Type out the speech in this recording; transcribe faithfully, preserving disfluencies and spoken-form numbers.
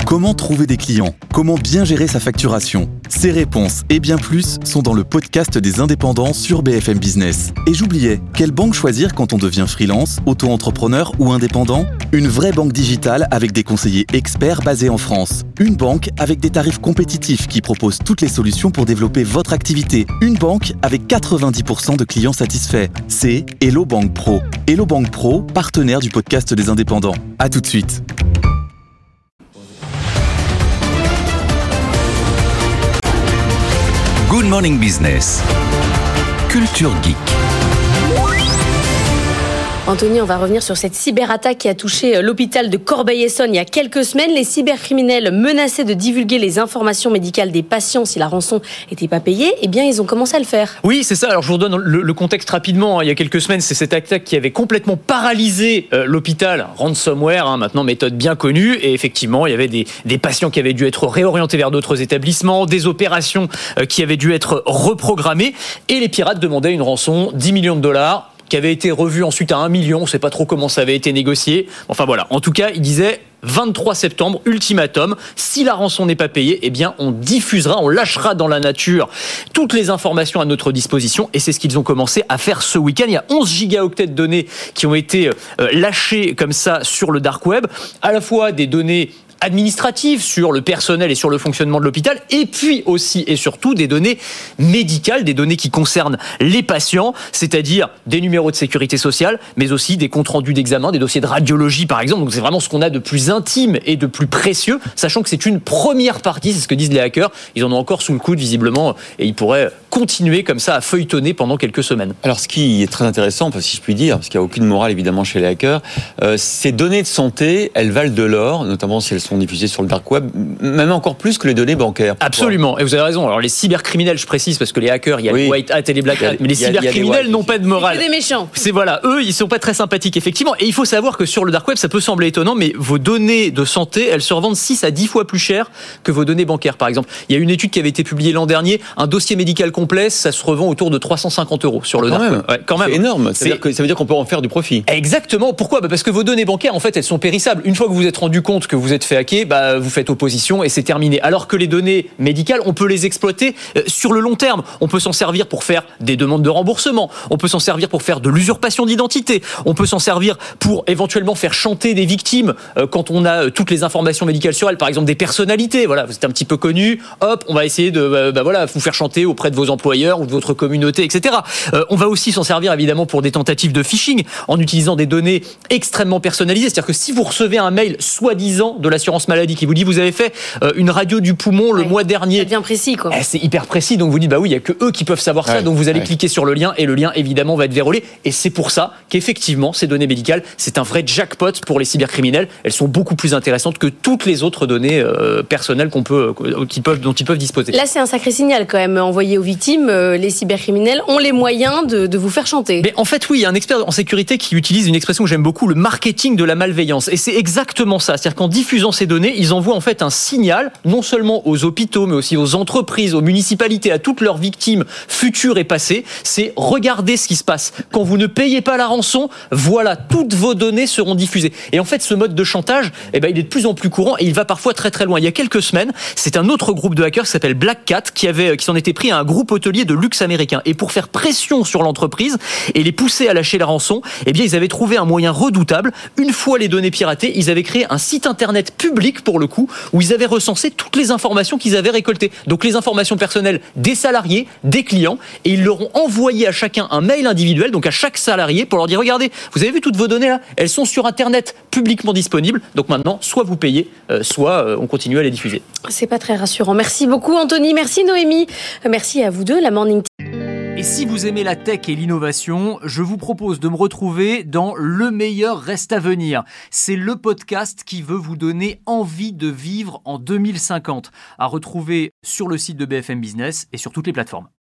Comment trouver des clients ? Comment bien gérer sa facturation ? Ces réponses et bien plus sont dans le podcast des indépendants sur B F M Business. Et j'oubliais, quelle banque choisir quand on devient freelance, auto-entrepreneur ou indépendant ? Une vraie banque digitale avec des conseillers experts basés en France. Une banque avec des tarifs compétitifs qui propose toutes les solutions pour développer votre activité. Une banque avec quatre-vingt-dix pour cent de clients satisfaits. C'est Hello Bank Pro. Hello Bank Pro, partenaire du podcast des indépendants. À tout de suite. Good Morning Business. Culture Geek. Anthony, on va revenir sur cette cyberattaque qui a touché l'hôpital de Corbeil-Essonnes il y a quelques semaines. Les cybercriminels menaçaient de divulguer les informations médicales des patients si la rançon n'était pas payée. Eh bien, ils ont commencé à le faire. Oui, c'est ça. Alors, je vous redonne le, le contexte rapidement. Il y a quelques semaines, c'est cette attaque qui avait complètement paralysé euh, l'hôpital. Ransomware, hein, maintenant méthode bien connue. Et effectivement, il y avait des, des patients qui avaient dû être réorientés vers d'autres établissements, des opérations euh, qui avaient dû être reprogrammées. Et les pirates demandaient une rançon, dix millions de dollars. Qui avait été revu ensuite à un million, on ne sait pas trop comment ça avait été négocié. Enfin voilà, en tout cas, il disait vingt-trois septembre, ultimatum, si la rançon n'est pas payée, eh bien on diffusera, on lâchera dans la nature toutes les informations à notre disposition, et c'est ce qu'ils ont commencé à faire ce week-end. Il y a onze gigaoctets de données qui ont été euh, lâchées comme ça sur le dark web, à la fois des données administratives sur le personnel et sur le fonctionnement de l'hôpital, et puis aussi et surtout des données médicales, des données qui concernent les patients, c'est-à-dire des numéros de sécurité sociale, mais aussi des comptes rendus d'examen, des dossiers de radiologie par exemple. Donc c'est vraiment ce qu'on a de plus intime et de plus précieux, sachant que c'est une première partie, c'est ce que disent les hackers. Ils en ont encore sous le coude visiblement, et ils pourraient continuer comme ça à feuilletonner pendant quelques semaines. Alors ce qui est très intéressant, si je puis dire, parce qu'il n'y a aucune morale évidemment chez les hackers, euh, ces données de santé, elles valent de l'or, notamment si elles sont diffusées sur le dark web, même encore plus que les données bancaires. Pourquoi ? Absolument, et vous avez raison. Alors les cybercriminels, je précise, parce que les hackers, il y a oui. les white hat et les black hat, mais les cybercriminels n'ont pas de morale. C'est des méchants. C'est voilà, eux, ils sont pas très sympathiques effectivement. Et il faut savoir que sur le dark web, ça peut sembler étonnant, mais vos données de santé, elles se revendent six à dix fois plus cher que vos données bancaires, par exemple. Il y a une étude qui avait été publiée l'an dernier, un dossier médical complet, ça se revend autour de trois cent cinquante euros sur le quand dark même. web. Ouais, quand même. C'est énorme. Ça c'est... veut dire que, ça veut dire qu'on peut en faire du profit. Exactement. Pourquoi ? Bah parce que vos données bancaires, en fait, elles sont périssables. Une fois que vous vous êtes rendu compte que vous êtes fait hacker, bah, vous faites opposition et c'est terminé. Alors que les données médicales, on peut les exploiter euh, sur le long terme. On peut s'en servir pour faire des demandes de remboursement. On peut s'en servir pour faire de l'usurpation d'identité. On peut s'en servir pour éventuellement faire chanter des victimes euh, quand on a euh, toutes les informations médicales sur elles. Par exemple, des personnalités. Voilà, vous êtes un petit peu connu. Hop, on va essayer de euh, bah, voilà, vous faire chanter auprès de vos employeurs ou de votre communauté, et cetera. Euh, on va aussi s'en servir évidemment pour des tentatives de phishing en utilisant des données extrêmement personnalisées. C'est-à-dire que si vous recevez un mail soi-disant de l'assurance maladie qui vous dit vous avez fait euh, une radio du poumon le ouais, mois dernier, c'est bien précis quoi. Eh, c'est hyper précis, donc vous dites bah oui, il y a que eux qui peuvent savoir ça, ouais, donc vous allez ouais. cliquer sur le lien et le lien évidemment va être vérolé. Et c'est pour ça qu'effectivement ces données médicales, c'est un vrai jackpot pour les cybercriminels. Elles sont beaucoup plus intéressantes que toutes les autres données euh, personnelles qu'on peut, euh, qui peuvent, dont ils peuvent disposer. Là, c'est un sacré signal quand même envoyé aux victimes. Euh, les cybercriminels ont les moyens de, de vous faire chanter. Mais en fait, oui, il y a un expert en sécurité qui utilise une expression que j'aime beaucoup, le marketing de la malveillance. Et c'est exactement ça. C'est-à-dire qu'en diffusant ces données, ils envoient en fait un signal, non seulement aux hôpitaux, mais aussi aux entreprises, aux municipalités, à toutes leurs victimes futures et passées. C'est regardez ce qui se passe. Quand vous ne payez pas la rançon, voilà, toutes vos données seront diffusées. Et en fait, ce mode de chantage, eh ben, il est de plus en plus courant et il va parfois très très loin. Il y a quelques semaines, c'est un autre groupe de hackers qui s'appelle Black Cat qui avait, qui s'en était pris à un groupe hôtelier de luxe américain. Et pour faire pression sur l'entreprise et les pousser à lâcher la rançon, eh bien, ils avaient trouvé un moyen redoutable. Une fois les données piratées, ils avaient créé un site internet public pour le coup, où ils avaient recensé toutes les informations qu'ils avaient récoltées. Donc les informations personnelles des salariés, des clients, et ils leur ont envoyé à chacun un mail individuel, donc à chaque salarié, pour leur dire regardez, vous avez vu toutes vos données là, elles sont sur internet publiquement disponibles. Donc maintenant, soit vous payez, euh, soit euh, on continue à les diffuser. C'est pas très rassurant. Merci beaucoup Anthony, merci Noémie, merci à vous deux, la Morning Team. Et si vous aimez la tech et l'innovation, je vous propose de me retrouver dans Le meilleur reste à venir. C'est le podcast qui veut vous donner envie de vivre en deux mille cinquante. À retrouver sur le site de B F M Business et sur toutes les plateformes.